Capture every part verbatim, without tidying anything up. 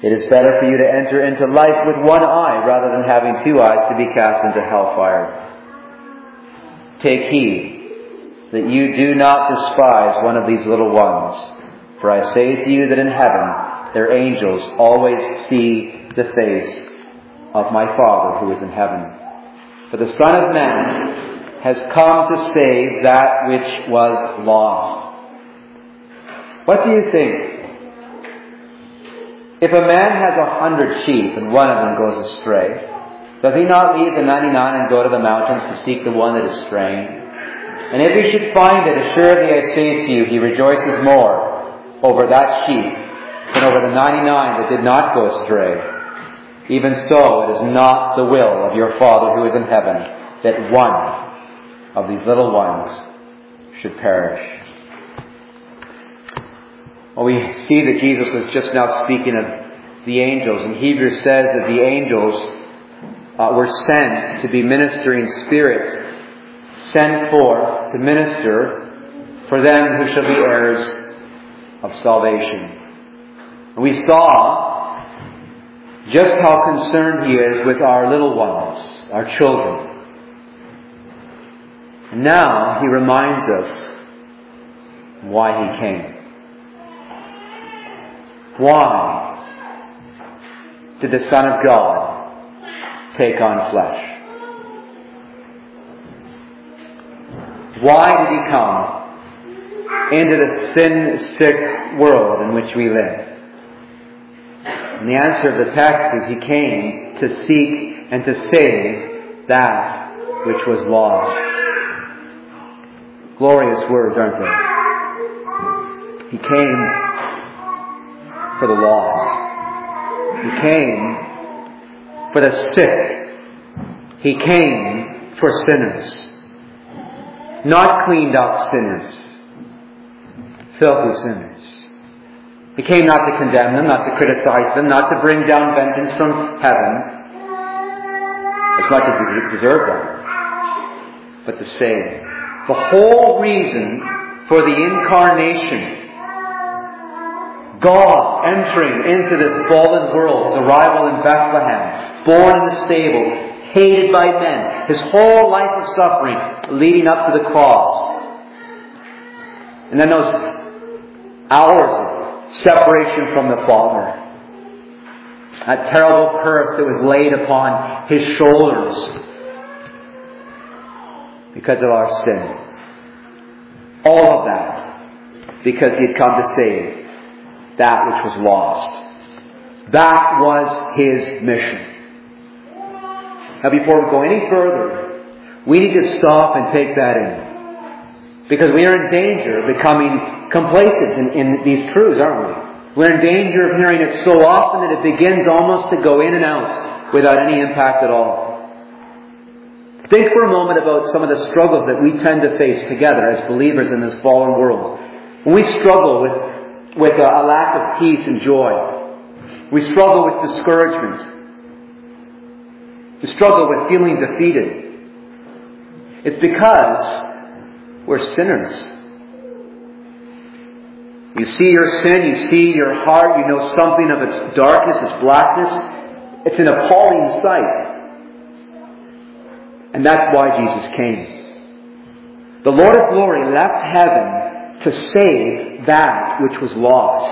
It is better for you to enter into life with one eye rather than having two eyes to be cast into hellfire. Take heed that you do not despise one of these little ones. For I say to you that in heaven their angels always see the face of my Father who is in heaven. For the Son of Man has come to save that which was lost. What do you think? If a man has a hundred sheep and one of them goes astray, does he not leave the ninety-nine and go to the mountains to seek the one that is straying? And if he should find it, assuredly I say to you, he rejoices more over that sheep than over the ninety-nine that did not go astray. Even so, it is not the will of your Father who is in heaven that one of these little ones should perish. Well, we see that Jesus was just now speaking of the angels. And Hebrews says that the angels uh, were sent to be ministering spirits, sent forth to minister for them who shall be heirs of salvation. And we saw just how concerned He is with our little ones, our children. And now He reminds us why He came. Why did the Son of God take on flesh? Why did He come into the sin-sick world in which we live? And the answer of the text is He came to seek and to save that which was lost. Glorious words, aren't they? He came for the lost. He came for the sick. He came for sinners. Not cleaned up sinners. Filthy sinners. He came not to condemn them, not to criticize them, not to bring down vengeance from heaven, as much as they deserve them, but to save. The whole reason for the incarnation, God entering into this fallen world, His arrival in Bethlehem, born in the stable, hated by men, His whole life of suffering leading up to the cross. And then those hours of separation from the Father. That terrible curse that was laid upon His shoulders because of our sin. All of that because He had come to save that which was lost. That was His mission. Now before we go any further, we need to stop and take that in. Because we are in danger of becoming complacent in, in these truths, aren't we? We're in danger of hearing it so often that it begins almost to go in and out without any impact at all. Think for a moment about some of the struggles that we tend to face together as believers in this fallen world. When we struggle with with a, a lack of peace and joy. We struggle with discouragement. We struggle with feeling defeated. It's because we're sinners. You see your sin, you see your heart, you know something of its darkness, its blackness. It's an appalling sight. And that's why Jesus came. The Lord of glory left heaven to save that which was lost.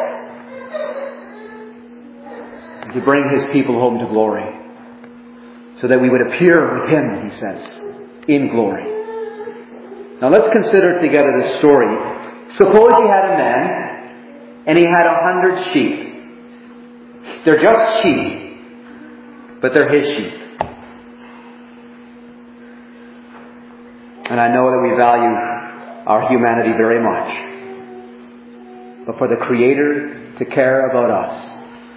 And to bring His people home to glory. So that we would appear with Him, He says, in glory. Now let's consider together this story. Suppose you had a man and he had a hundred sheep. They're just sheep, but they're His sheep. And I know that we value our humanity very much. But for the Creator to care about us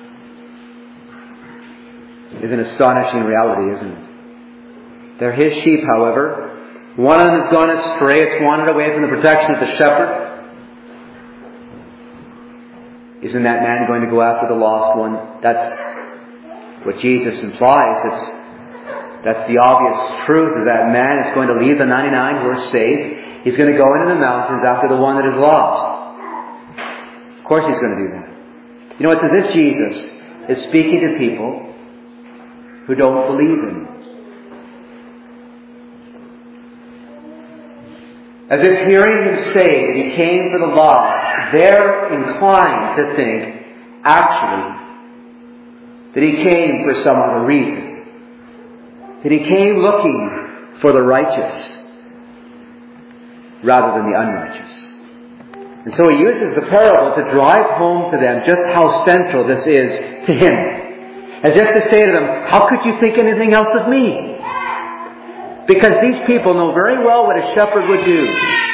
is an astonishing reality, isn't it? They're His sheep, however. One of them has gone astray. It's wandered away from the protection of the shepherd. Isn't that man going to go after the lost one? That's what Jesus implies. It's, that's the obvious truth, is that man is going to leave the ninety-nine who are saved. He's going to go into the mountains after the one that is lost. Of course He's going to do that. You know, it's as if Jesus is speaking to people who don't believe him. As if hearing him say that he came for the lost, they're inclined to think, actually, that he came for some other reason. That he came looking for the righteous rather than the unrighteous. And so he uses the parable to drive home to them just how central this is to him. As if to say to them, how could you think anything else of me? Because these people know very well what a shepherd would do.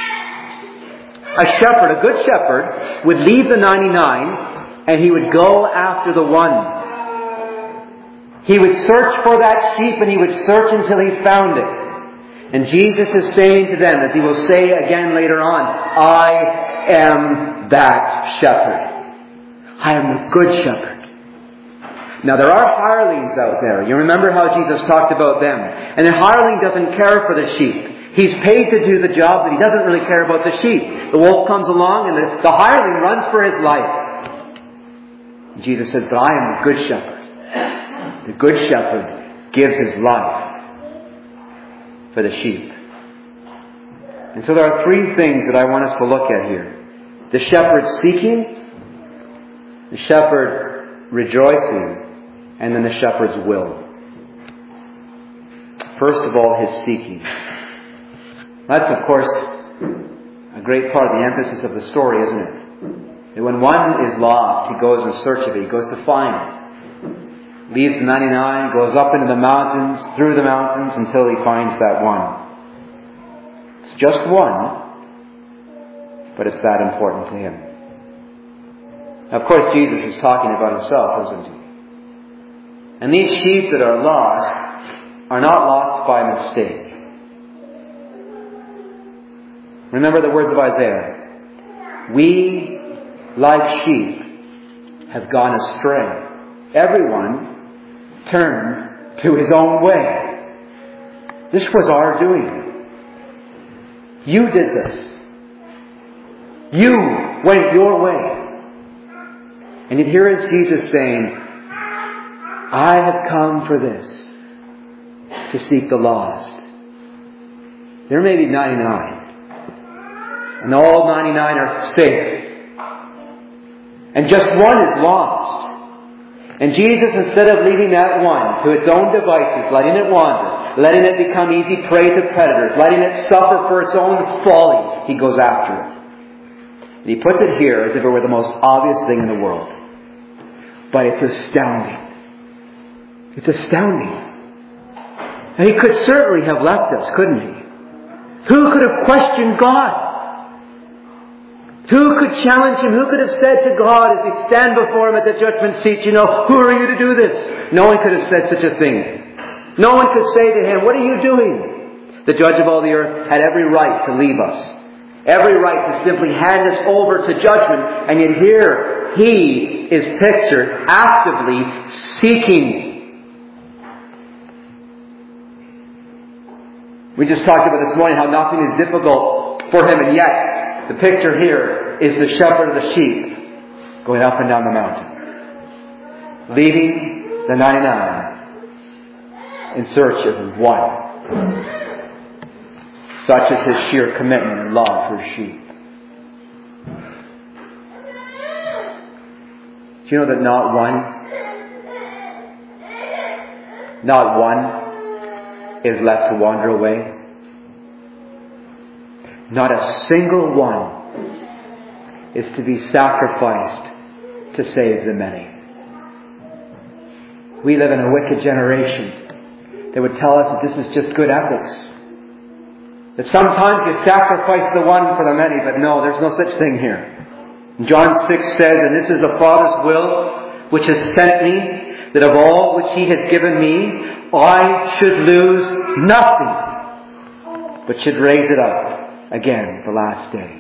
A shepherd, a good shepherd, would leave the ninety-nine and he would go after the one. He would search for that sheep and he would search until he found it. And Jesus is saying to them, as he will say again later on, I am that shepherd. I am the good shepherd. Now there are hirelings out there. You remember how Jesus talked about them. And the hireling doesn't care for the sheep. He's paid to do the job, but he doesn't really care about the sheep. The wolf comes along and the, the hireling runs for his life. Jesus says, but I am the good shepherd. The good shepherd gives his life for the sheep. And so there are three things that I want us to look at here. The shepherd seeking, the shepherd rejoicing, and then the shepherd's will. First of all, his seeking. That's, of course, a great part of the emphasis of the story, isn't it? That when one is lost, he goes in search of it. He goes to find it. Leaves the ninety-nine, goes up into the mountains, through the mountains, until he finds that one. It's just one, but it's that important to him. Now, of course, Jesus is talking about himself, isn't he? And these sheep that are lost are not lost by mistake. Remember the words of Isaiah. We, like sheep, have gone astray. Everyone turned to his own way. This was our doing. You did this. You went your way. And yet here is Jesus saying, I have come for this, to seek the lost. There may be ninety-nine. And all ninety-nine are safe. And just one is lost. And Jesus, instead of leaving that one to its own devices, letting it wander, letting it become easy prey to predators, letting it suffer for its own folly, he goes after it. And he puts it here as if it were the most obvious thing in the world. But it's astounding. It's astounding. And he could certainly have left us, couldn't he? Who could have questioned God? Who could challenge him? Who could have said to God as he stand before him at the judgment seat, you know, who are you to do this? No one could have said such a thing. No one could say to him, what are you doing? The judge of all the earth had every right to leave us. Every right to simply hand us over to judgment. And yet here, he is pictured actively seeking. We just talked about this morning how nothing is difficult for him, and yet the picture here is the shepherd of the sheep going up and down the mountain, leaving the ninety-nine in search of one. Such is his sheer commitment and love for his sheep. Do you know that not one, not one is left to wander away? Not a single one is to be sacrificed to save the many. We live in a wicked generation that would tell us that this is just good ethics. That sometimes you sacrifice the one for the many, but no, there's no such thing here. John six says, and this is the Father's will which has sent me, that of all which he has given me, I should lose nothing, but should raise it up again the last day.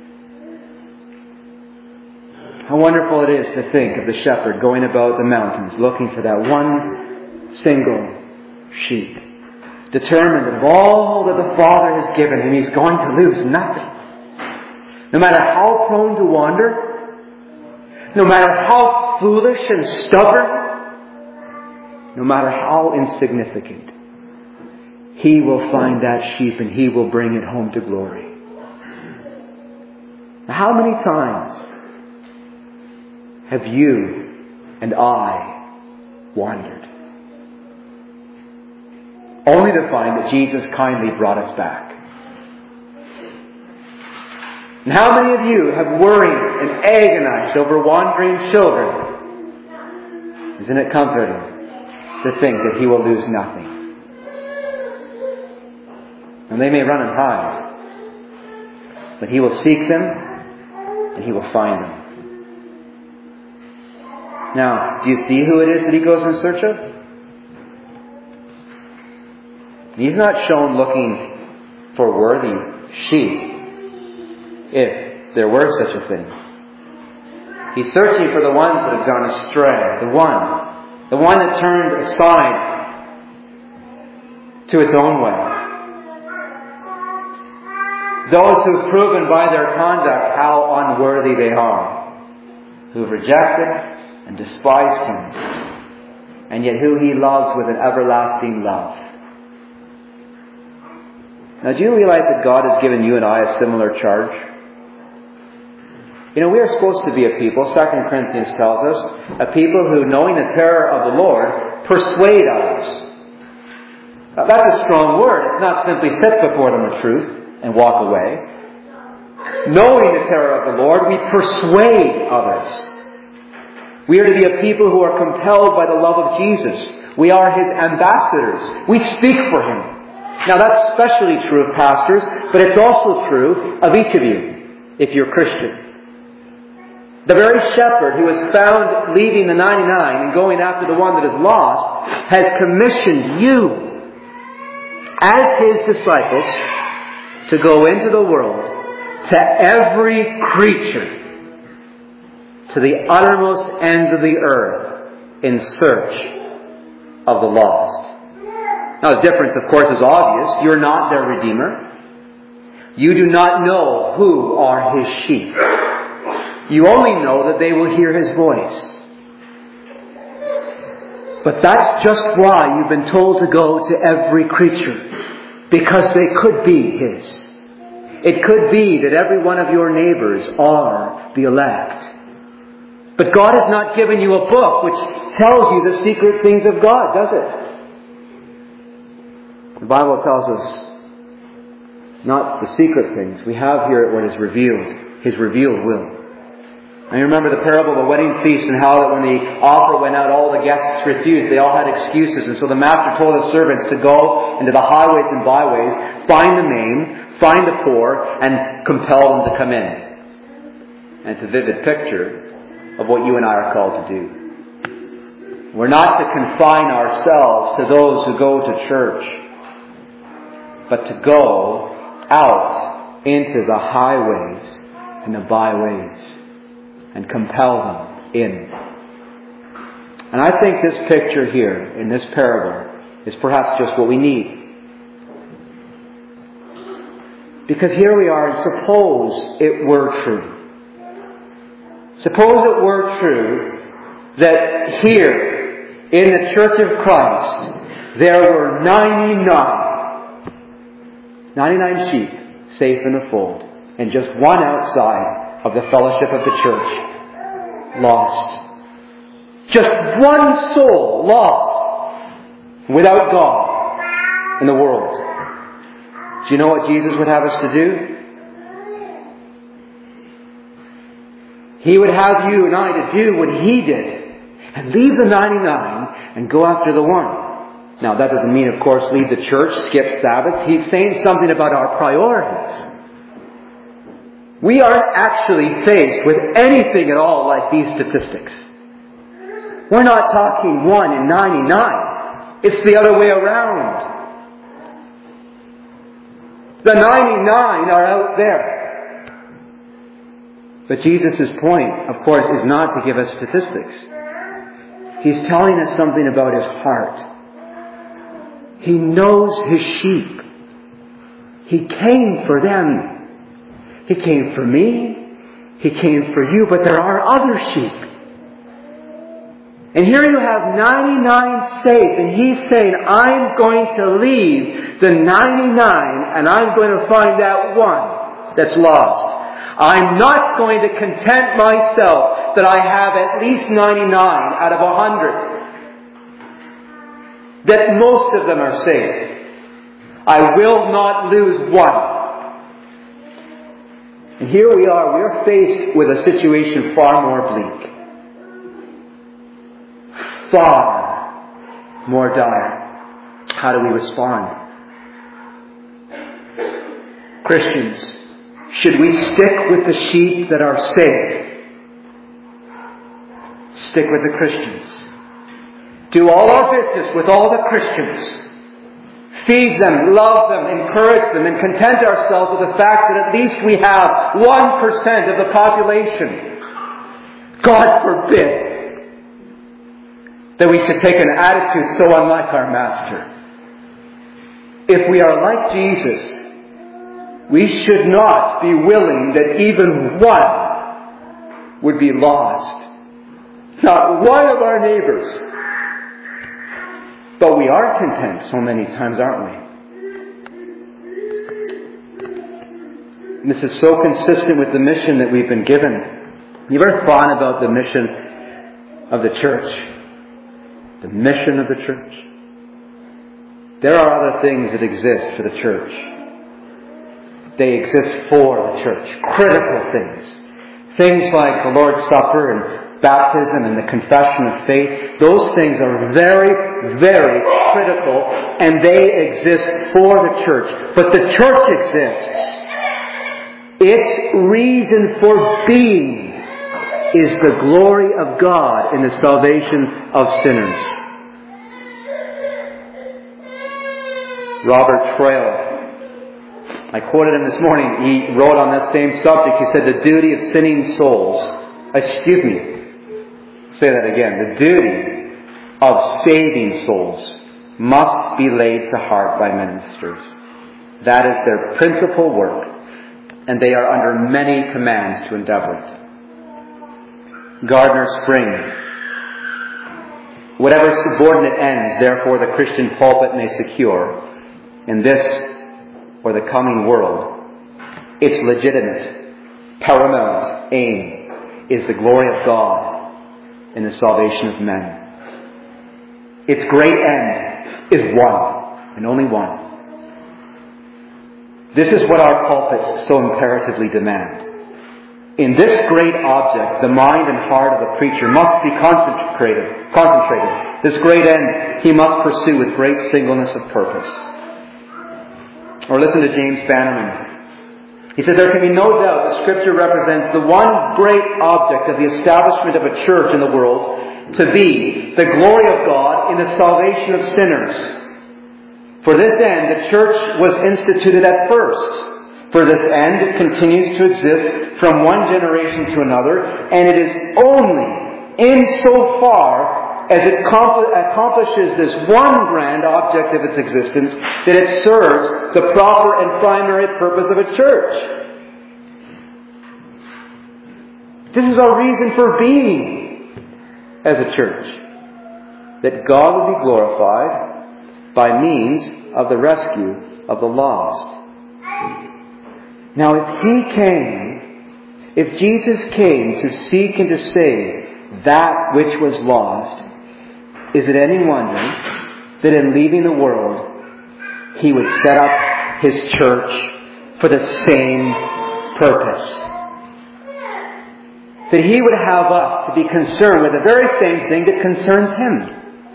How wonderful it is to think of the shepherd going about the mountains looking for that one single sheep, determined that of all that the Father has given him, he's going to lose nothing. No matter how prone to wander, no matter how foolish and stubborn, no matter how insignificant, He will find that sheep and He will bring it home to glory. Now, how many times have you and I wandered, only to find that Jesus kindly brought us back? And how many of you have worried and agonized over wandering children? Isn't it comforting to think that He will lose nothing? And they may run and hide, but He will seek them and He will find them. Now, do you see who it is that He goes in search of? He's not shown looking for worthy sheep, if there were such a thing. He's searching for the ones that have gone astray. The one. The one that turned aside to its own way. Those who've proven by their conduct how unworthy they are. Who've rejected and despised Him. And yet who He loves with an everlasting love. Now, do you realize that God has given you and I a similar charge? You know, we are supposed to be a people, Second Corinthians tells us, a people who, knowing the terror of the Lord, persuade others. Now, that's a strong word. It's not simply sit before them the truth and walk away. Knowing the terror of the Lord, we persuade others. We are to be a people who are compelled by the love of Jesus. We are His ambassadors. We speak for Him. Now, that's especially true of pastors, but it's also true of each of you, if you're Christian. The very shepherd who is found leaving the ninety-nine and going after the one that is lost has commissioned you as His disciples to go into the world, to every creature, to the uttermost ends of the earth, in search of the lost. Now, the difference, of course, is obvious. You're not their Redeemer. You do not know who are His sheep. You only know that they will hear His voice. But that's just why you've been told to go to every creature. Because they could be His. It could be that every one of your neighbors are the elect. But God has not given you a book which tells you the secret things of God, does it? The Bible tells us not the secret things. We have here what is revealed. His revealed will. And you remember the parable of the wedding feast and how that when the offer went out, all the guests refused. They all had excuses. And so the master told his servants to go into the highways and byways, find the maimed, find the poor, and compel them to come in. And it's a vivid picture of what you and I are called to do. We're not to confine ourselves to those who go to church, but to go out into the highways and the byways and compel them in. And I think this picture here in this parable is perhaps just what we need. Because here we are, and suppose it were true. Suppose it were true that here in the Church of Christ there were ninety-nine, ninety-nine sheep safe in the fold, and just one outside of the fellowship of the church, lost. Just one soul lost without God in the world. Do you know what Jesus would have us to do? He would have you and I to do what He did and leave the ninety-nine and go after the one. Now, that doesn't mean, of course, leave the church, skip Sabbaths. He's saying something about our priorities. We aren't actually faced with anything at all like these statistics. We're not talking one in ninety-nine. It's the other way around. The ninety-nine are out there. But Jesus' point, of course, is not to give us statistics. He's telling us something about His heart. He knows His sheep. He came for them. He came for me. He came for you. But there are other sheep. And here you have ninety-nine saved, and He's saying, I'm going to leave the ninety-nine, and I'm going to find that one that's lost. I'm not going to content myself that I have at least ninety-nine out of one hundred. That most of them are saved. I will not lose one. And here we are, we are faced with a situation far more bleak. Far more dire. How do we respond? Christians, should we stick with the sheep that are saved? Stick with the Christians. Do all our business with all the Christians. Feed them, love them, encourage them, and content ourselves with the fact that at least we have one percent of the population. God forbid that we should take an attitude so unlike our Master. If we are like Jesus, we should not be willing that even one would be lost. Not one of our neighbors. But we are content so many times, aren't we? And this is so consistent with the mission that we've been given. You ever thought about the mission of the church? The mission of the church? There are other things that exist for the church. They exist for the church. Critical things. Things like the Lord's Supper and baptism and the confession of faith. Those things are very, very critical, and they exist for the church. But the church exists. Its reason for being is the glory of God in the salvation of sinners. Robert Trail, I quoted him this morning. He wrote on that same subject. He said, the duty of sinning souls, excuse me, say that again. The duty of saving souls must be laid to heart by ministers. That is their principal work, and they are under many commands to endeavor it. Gardner Spring. Whatever subordinate ends, therefore, the Christian pulpit may secure in this or the coming world, its legitimate, paramount aim is the glory of God in the salvation of men. Its great end is one, and only one. This is what our pulpits so imperatively demand. In this great object, the mind and heart of the preacher must be concentrated. Concentrated. This great end he must pursue with great singleness of purpose. Or listen to James Bannerman. He said, there can be no doubt that Scripture represents the one great object of the establishment of a church in the world to be the glory of God in the salvation of sinners. For this end, the church was instituted at first. For this end, it continues to exist from one generation to another, and it is only insofar as it accomplishes this one grand object of its existence that it serves the proper and primary purpose of a church. This is our reason for being as a church. That God will be glorified by means of the rescue of the lost. Now, if He came, if Jesus came to seek and to save that which was lost, is it any wonder that in leaving the world, He would set up His church for the same purpose? That He would have us to be concerned with the very same thing that concerns Him.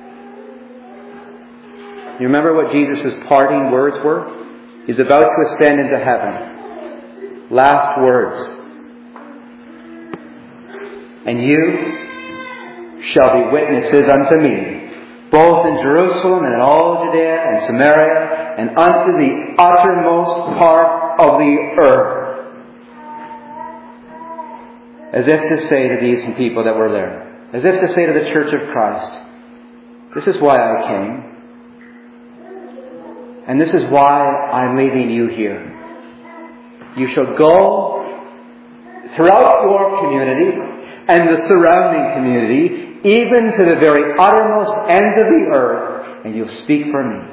You remember what Jesus' parting words were? He's about to ascend into heaven. Last words. And you shall be witnesses unto me, both in Jerusalem and in all Judea and Samaria, and unto the uttermost part of the earth. As if to say to these people that were there, as if to say to the Church of Christ, this is why I came. And this is why I'm leaving you here. You shall go throughout your community and the surrounding community even to the very uttermost ends of the earth, and you'll speak for me.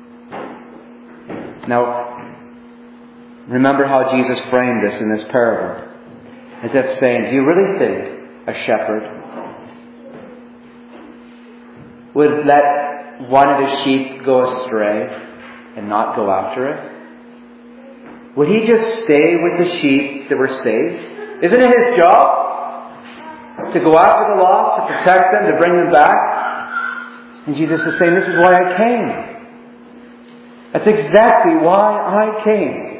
Now, remember how Jesus framed this in this parable. As if saying, do you really think a shepherd would let one of his sheep go astray and not go after it? Would he just stay with the sheep that were saved? Isn't it his job to go after the lost, to protect them, to bring them back? And Jesus is saying, this is why I came. That's exactly why I came.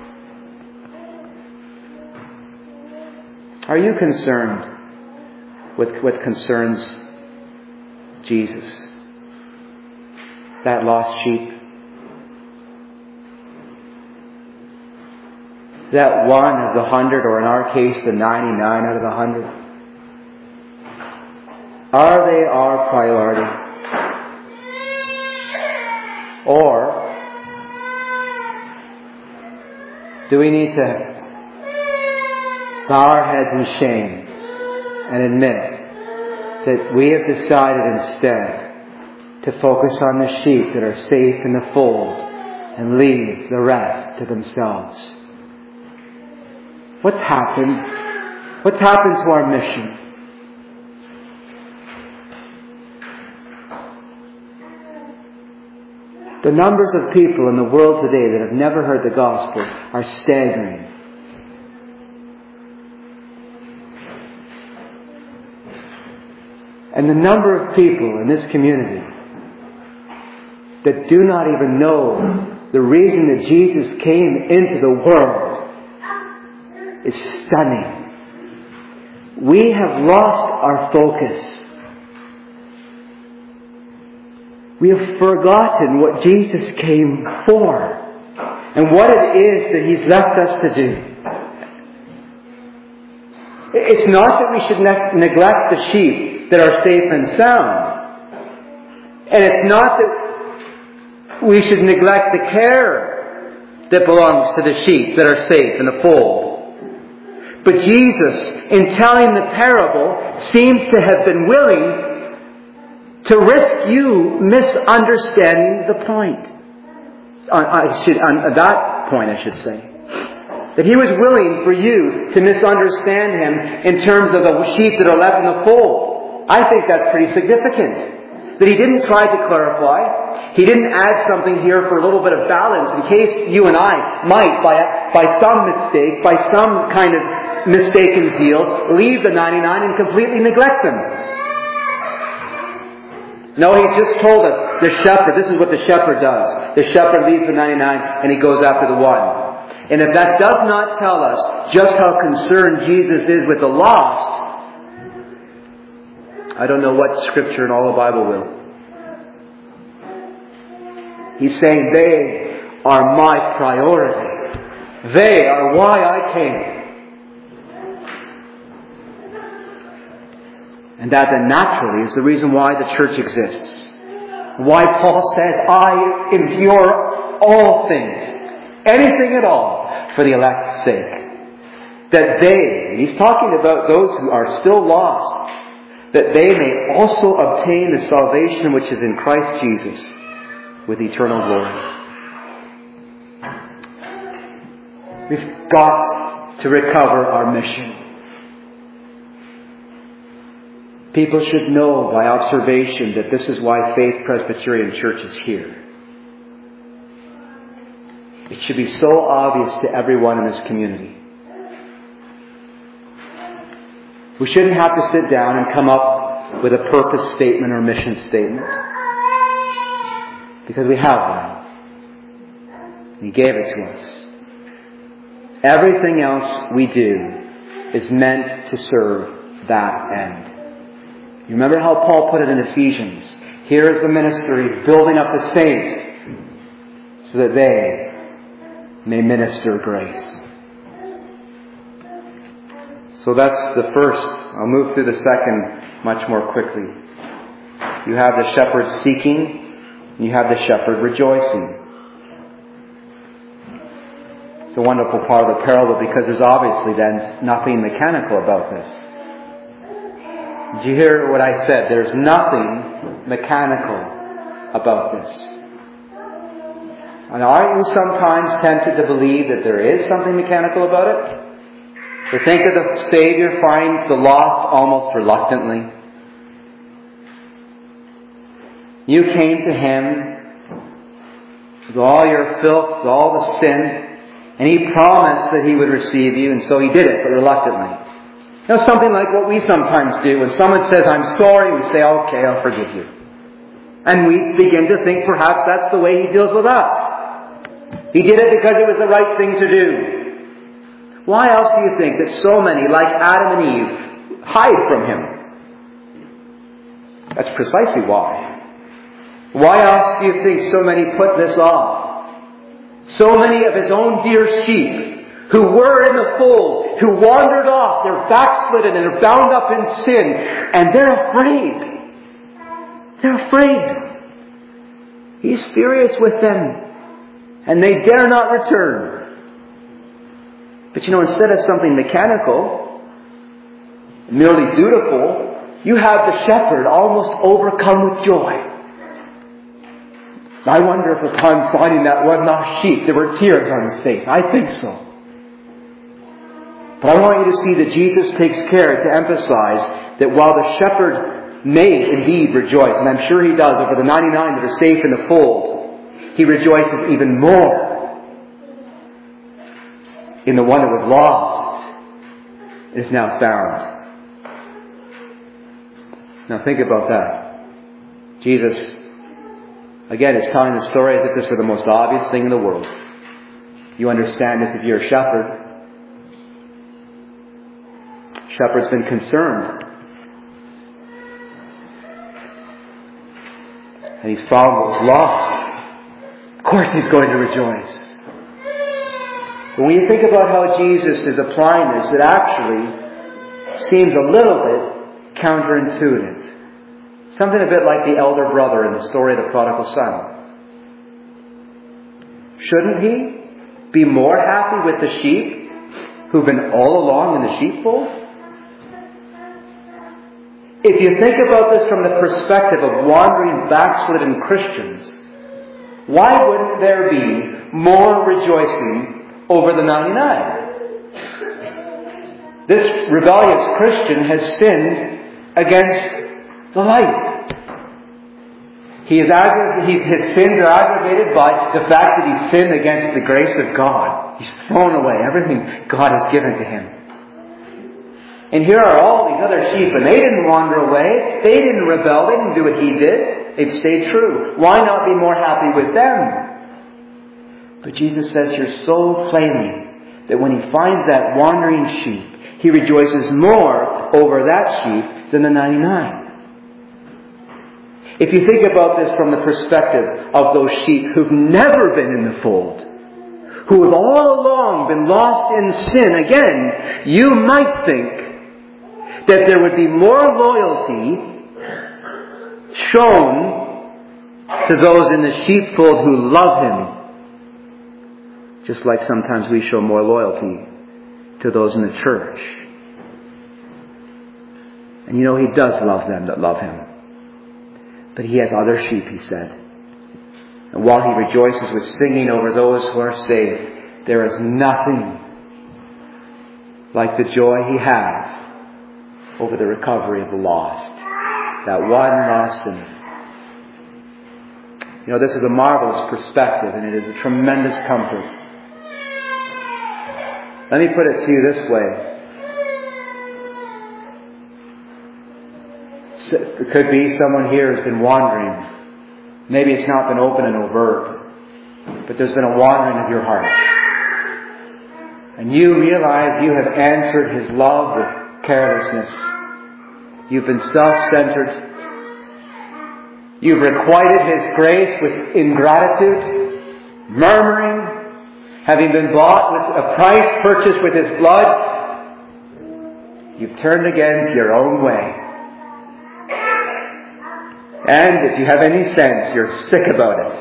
Are you concerned with what concerns Jesus? That lost sheep? That one of the hundred, or in our case, the ninety-nine out of the hundred? Are they our priority? Or do we need to bow our heads in shame and admit that we have decided instead to focus on the sheep that are safe in the fold and leave the rest to themselves? What's happened? What's happened to our mission? The numbers of people in the world today that have never heard the gospel are staggering. And the number of people in this community that do not even know the reason that Jesus came into the world is stunning. We have lost our focus. We have forgotten what Jesus came for and what it is that He's left us to do. It's not that we should ne- neglect the sheep that are safe and sound. And it's not that we should neglect the care that belongs to the sheep that are safe in the fold. But Jesus, in telling the parable, seems to have been willing to risk you misunderstanding the point. On, I should, on that point, I should say. That He was willing for you to misunderstand Him in terms of the sheep that are left in the fold. I think that's pretty significant. That He didn't try to clarify. He didn't add something here for a little bit of balance in case you and I might, by, by some mistake, by some kind of mistaken zeal, leave the ninety-nine and completely neglect them. No, He just told us, the shepherd, this is what the shepherd does. The shepherd leaves the ninety-nine and he goes after the one. And if that does not tell us just how concerned Jesus is with the lost, I don't know what Scripture in all the Bible will. He's saying they are my priority. They are why I came. And that then naturally is the reason why the church exists. Why Paul says, I endure all things, anything at all, for the elect's sake. That they, and he's talking about those who are still lost, that they may also obtain the salvation which is in Christ Jesus with eternal glory. We've got to recover our mission. People should know by observation that this is why Faith Presbyterian Church is here. It should be so obvious to everyone in this community. We shouldn't have to sit down and come up with a purpose statement or mission statement. Because we have one. He gave it to us. Everything else we do is meant to serve that end. You remember how Paul put it in Ephesians? Here is the ministry, he's building up the saints so that they may minister grace. So that's the first. I'll move through the second much more quickly. You have the shepherd seeking, and you have the shepherd rejoicing. It's a wonderful part of the parable because there's obviously then nothing mechanical about this. Did you hear what I said? There's nothing mechanical about this. And aren't you sometimes tempted to believe that there is something mechanical about it? To think that the Savior finds the lost almost reluctantly. You came to Him with all your filth, with all the sin, and He promised that He would receive you, and so He did it, but reluctantly. You know, something like what we sometimes do. When someone says, I'm sorry, we say, okay, I'll forgive you. And we begin to think perhaps that's the way He deals with us. He did it because it was the right thing to do. Why else do you think that so many, like Adam and Eve, hide from Him? That's precisely why. Why else do you think so many put this off? So many of His own dear sheep who were in the fold, who wandered off, they're backslidden and they're bound up in sin, and they're afraid. They're afraid. He's furious with them, and they dare not return. But you know, instead of something mechanical, merely dutiful, you have the shepherd almost overcome with joy. I wonder if upon finding that one lost sheep, there were tears on his face. I think so. But I want you to see that Jesus takes care to emphasize that while the shepherd may indeed rejoice, and I'm sure He does over the ninety-nine that are safe in the fold, He rejoices even more in the one that was lost and is now found. Now think about that. Jesus, again, is telling the story as if this were the most obvious thing in the world. You understand this if you're a shepherd. Shepherd's been concerned. And he's found what was lost. Of course he's going to rejoice. But when you think about how Jesus is applying this, it actually seems a little bit counterintuitive. Something a bit like the elder brother in the story of the prodigal son. Shouldn't he be more happy with the sheep who've been all along in the sheepfold? If you think about this from the perspective of wandering, backslidden Christians, why wouldn't there be more rejoicing over the ninety-nine? This rebellious Christian has sinned against the light. He is aggra- he, his sins are aggravated by the fact that he sinned against the grace of God. He's thrown away everything God has given to him. And here are all these other sheep, and they didn't wander away. They didn't rebel. They didn't do what he did. They stayed true. Why not be more happy with them? But Jesus says here so plainly that when he finds that wandering sheep, he rejoices more over that sheep than the ninety-nine. If you think about this from the perspective of those sheep who've never been in the fold, who have all along been lost in sin, again, you might think that there would be more loyalty shown to those in the sheepfold who love Him, just like sometimes we show more loyalty to those in the church. And you know, He does love them that love Him. But He has other sheep, He said. And while He rejoices with singing over those who are saved, there is nothing like the joy He has over the recovery of the lost. That one lost sinner. You know, this is a marvelous perspective, and it is a tremendous comfort. Let me put it to you this way. It could be someone here has been wandering. Maybe it's not been open and overt, but there's been a wandering of your heart. And you realize you have answered His love with carelessness. You've been self-centered. You've requited His grace with ingratitude, murmuring, having been bought with a price purchased with His blood. You've turned again to your own way. And if you have any sense, you're sick about it.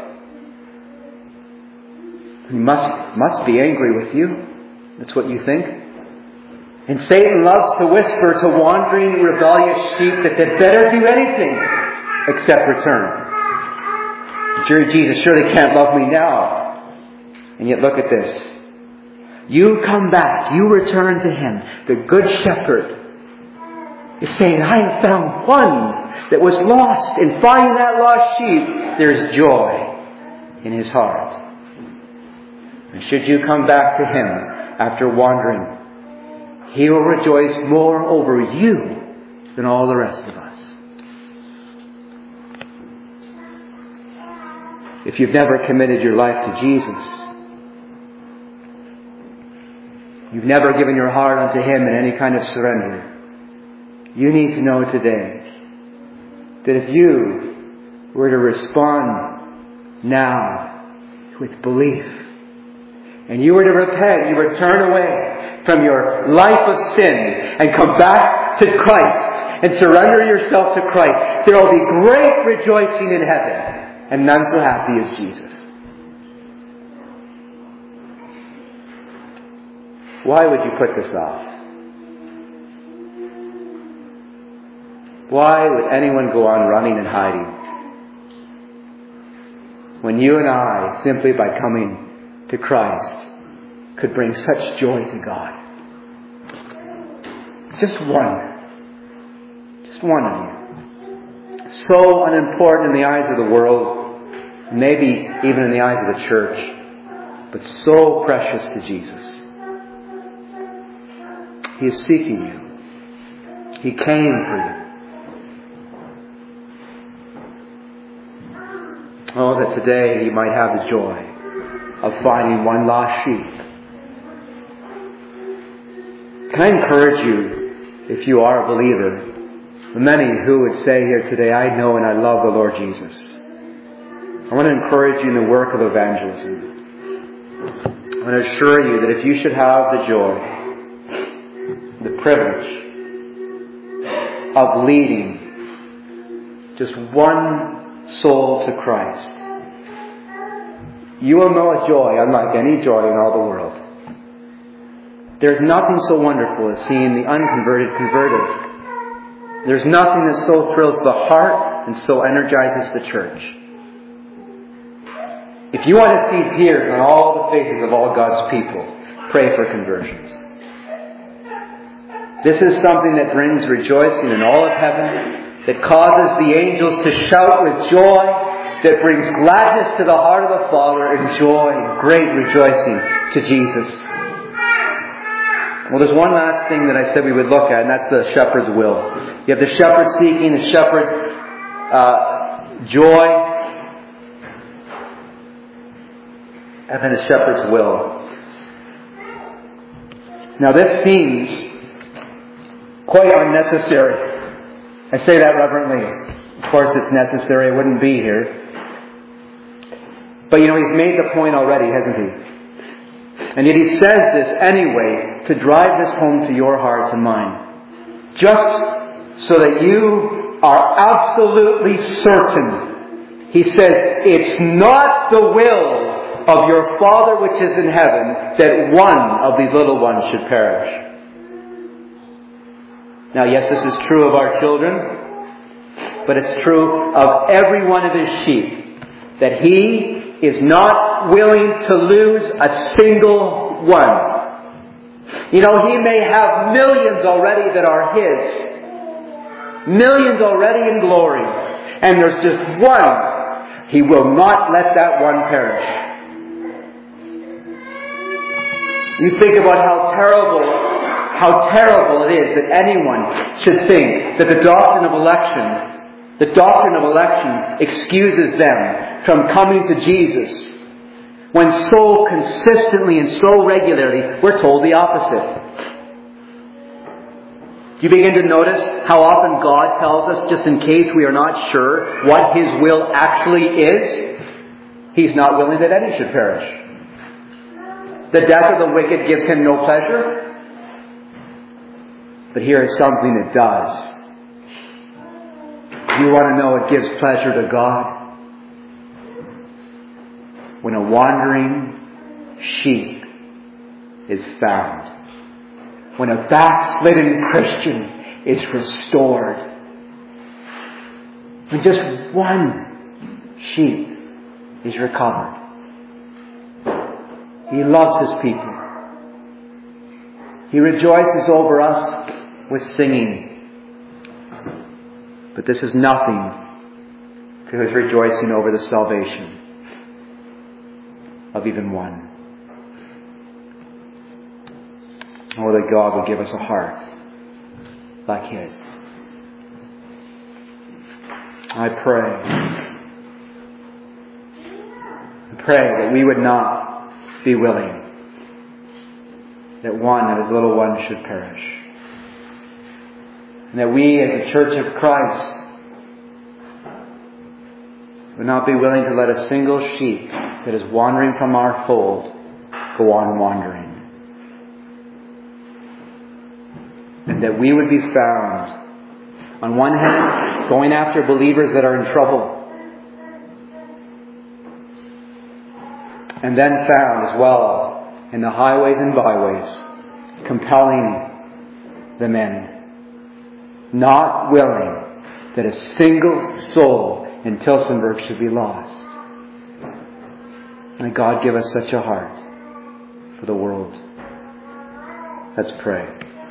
He must, must be angry with you. That's what you think. And Satan loves to whisper to wandering, rebellious sheep that they'd better do anything except return. Dear Jesus surely can't love me now. And yet look at this. You come back. You return to Him. The Good Shepherd is saying, I have found one that was lost. In finding that lost sheep, there's joy in His heart. And should you come back to Him after wandering, He will rejoice more over you than all the rest of us. If you've never committed your life to Jesus, you've never given your heart unto Him in any kind of surrender, you need to know today that if you were to respond now with belief, and you were to repent, you were to turn away from your life of sin and come back to Christ and surrender yourself to Christ, there will be great rejoicing in heaven, and none so happy as Jesus. Why would you put this off? Why would anyone go on running and hiding when you and I, simply by coming to Christ, could bring such joy to God? Just one. Just one of you. So unimportant in the eyes of the world, maybe even in the eyes of the church, but so precious to Jesus. He is seeking you. He came for you. Oh, that today you might have the joy of finding one lost sheep. Can I encourage you, if you are a believer, the many who would say here today, I know and I love the Lord Jesus. I want to encourage you in the work of evangelism. I want to assure you that if you should have the joy, the privilege of leading just one soul to Christ, you will know a joy unlike any joy in all the world. There's nothing so wonderful as seeing the unconverted converted. There's nothing that so thrills the heart and so energizes the church. If you want to see tears on all the faces of all God's people, pray for conversions. This is something that brings rejoicing in all of heaven, that causes the angels to shout with joy, that brings gladness to the heart of the Father and joy and great rejoicing to Jesus. Well, there's one last thing that I said we would look at, and that's the shepherd's will. You have the shepherd seeking, the shepherd's uh, joy, and then the shepherd's will. Now this seems quite unnecessary. I say that reverently. Of course it's necessary. I wouldn't be here. But you know, he's made the point already, hasn't he? And yet he says this anyway to drive this home to your hearts and mine. Just so that you are absolutely certain. He says, it's not the will of your Father which is in heaven that one of these little ones should perish. Now, yes, this is true of our children, but it's true of every one of His sheep, that He is not willing to lose a single one. You know, He may have millions already that are His, millions already in glory, and there's just one. He will not let that one perish. You think about how terrible How terrible it is that anyone should think that the doctrine of election, the doctrine of election excuses them from coming to Jesus, when so consistently and so regularly we're told the opposite. You begin to notice how often God tells us, just in case we are not sure what His will actually is, He's not willing that any should perish. The death of the wicked gives Him no pleasure. But here is something that does. You want to know it gives pleasure to God? When a wandering sheep is found. when a backslidden Christian is restored. When just one sheep is recovered. He loves His people. He rejoices over us with singing. But this is nothing to His rejoicing over the salvation of even one. Oh, that God would give us a heart like His. I pray. I pray that we would not be willing that one of His little ones should perish. And that we as a Church of Christ would not be willing to let a single sheep that is wandering from our fold go on wandering. And that we would be found, on one hand, going after believers that are in trouble, and then found as well in the highways and byways, compelling them in, not willing that a single soul in Tillsonburg should be lost. May God give us such a heart for the world. Let's pray.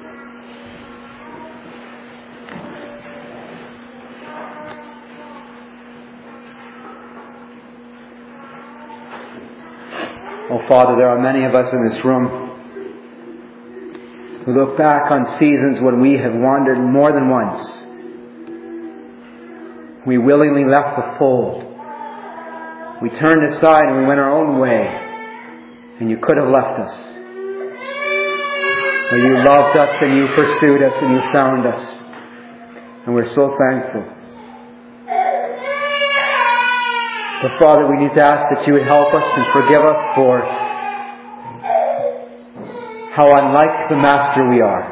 Oh, Father, there are many of us in this room who look back on seasons when we have wandered more than once. We willingly left the fold. We turned aside and we went our own way. And you could have left us. But you loved us and you pursued us and you found us. And we're so thankful. But Father, we need to ask that you would help us and forgive us for how unlike the Master we are.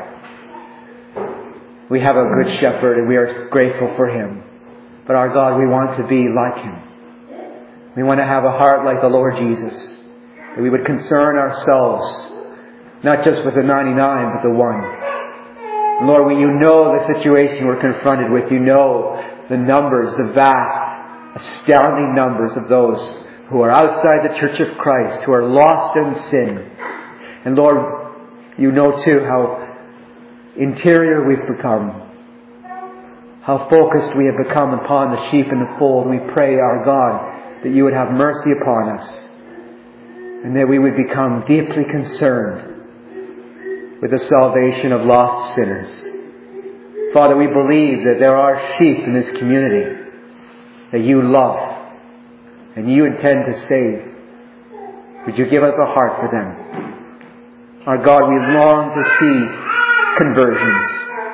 We have a good shepherd and we are grateful for Him. But our God, we want to be like Him. We want to have a heart like the Lord Jesus. That we would concern ourselves, not just with the ninety-nine, but the one. And Lord, when you know the situation we're confronted with, you know the numbers, the vast, astounding numbers of those who are outside the Church of Christ, who are lost in sin. And Lord, you know too how interior we've become, how focused we have become upon the sheep in the fold. We pray, our God, that you would have mercy upon us and that we would become deeply concerned with the salvation of lost sinners. Father, we believe that there are sheep in this community that you love and you intend to save. Would you give us a heart for them? Our God, we long to see conversions.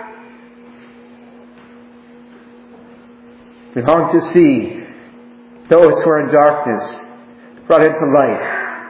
We long to see those who are in darkness brought into light.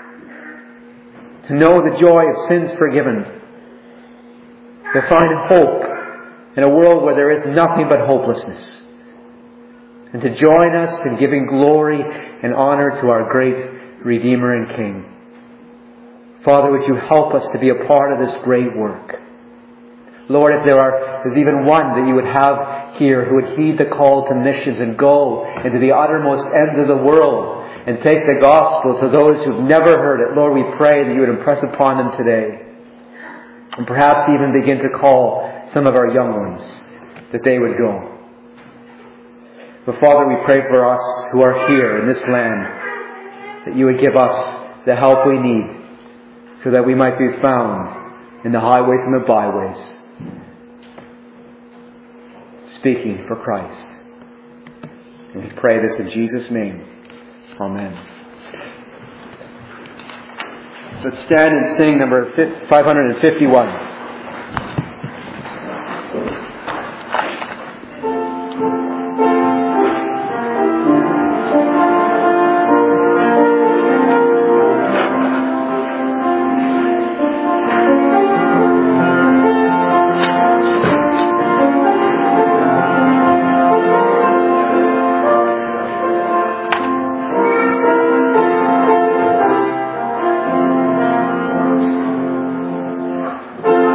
To know the joy of sins forgiven. To find hope in a world where there is nothing but hopelessness. And to join us in giving glory and honor to our great Redeemer and King. Father, would you help us to be a part of this great work? Lord, if there are, there's even one that you would have here who would heed the call to missions and go into the uttermost ends of the world and take the gospel to those who've never heard it, Lord, we pray that you would impress upon them today. And perhaps even begin to call some of our young ones that they would go. But Father, we pray for us who are here in this land that you would give us the help we need so that we might be found in the highways and the byways, speaking for Christ. And we pray this in Jesus' name. Amen. Let's stand and sing number five hundred fifty-one. Thank you.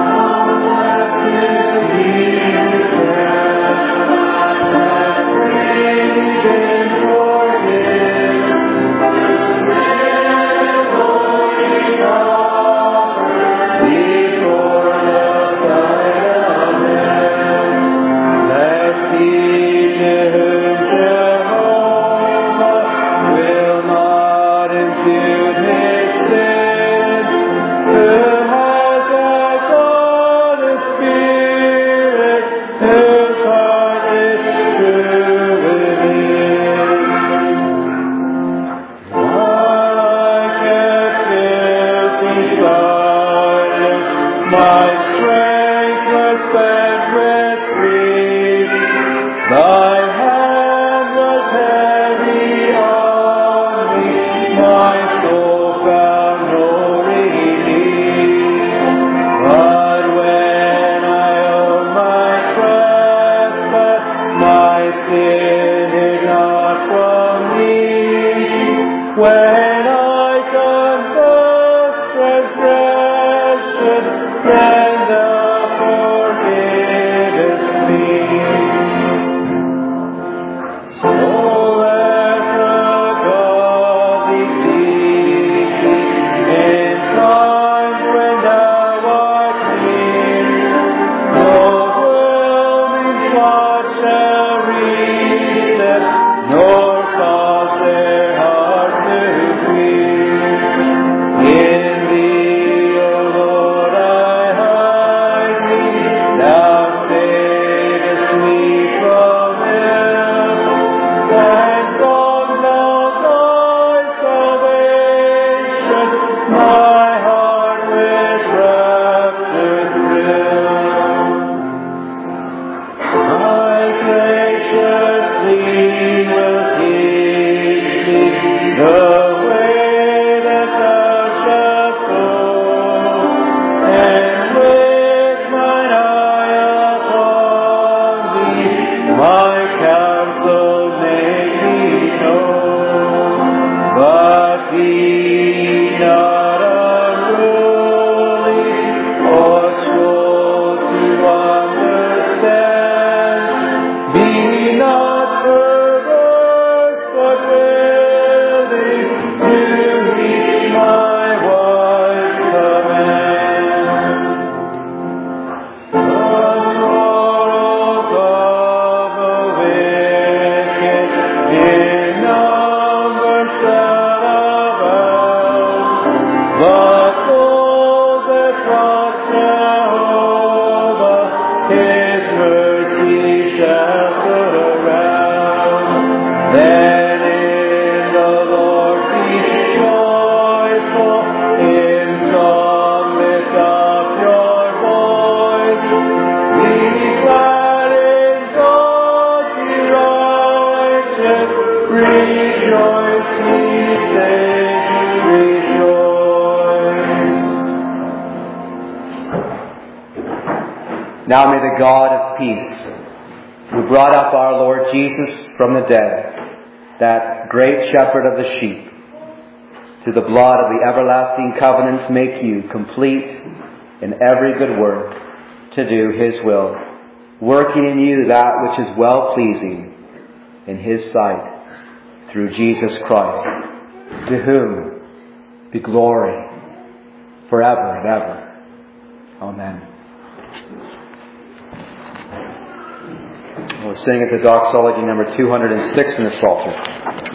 When I confess transgression, then thou forgivest me. So let the godly seek thee in times when thou art near. Overwhelming flood shall reach them, nor cause their hearts to fear. In thee, O Lord, I hide me. Thou savest me from hell. And songs of thy salvation, my heart with rapture thrill. My gracious thee will teach me the way that thou shalt go, and with mine eye upon thee, my counsel make me known. But be not unruly or slow to understand. Be not perverse, but willing to heed my wise commands. The sorrows of the wicked in number shall abound, but those that trust Jehovah, His mercy shall surround. Then in the Lord be joyful, in song lift up your voice. Be glad in God, be righteous, rejoice, ye saints, rejoice. Now may the God of peace, who brought up our Lord Jesus from the dead, that great shepherd of the sheep, through the blood of the everlasting covenant, make you complete in every good work to do His will, working in you that which is well-pleasing in His sight, through Jesus Christ, to whom be glory forever and ever. Amen. We'll sing as the doxology number two hundred six in the Psalter.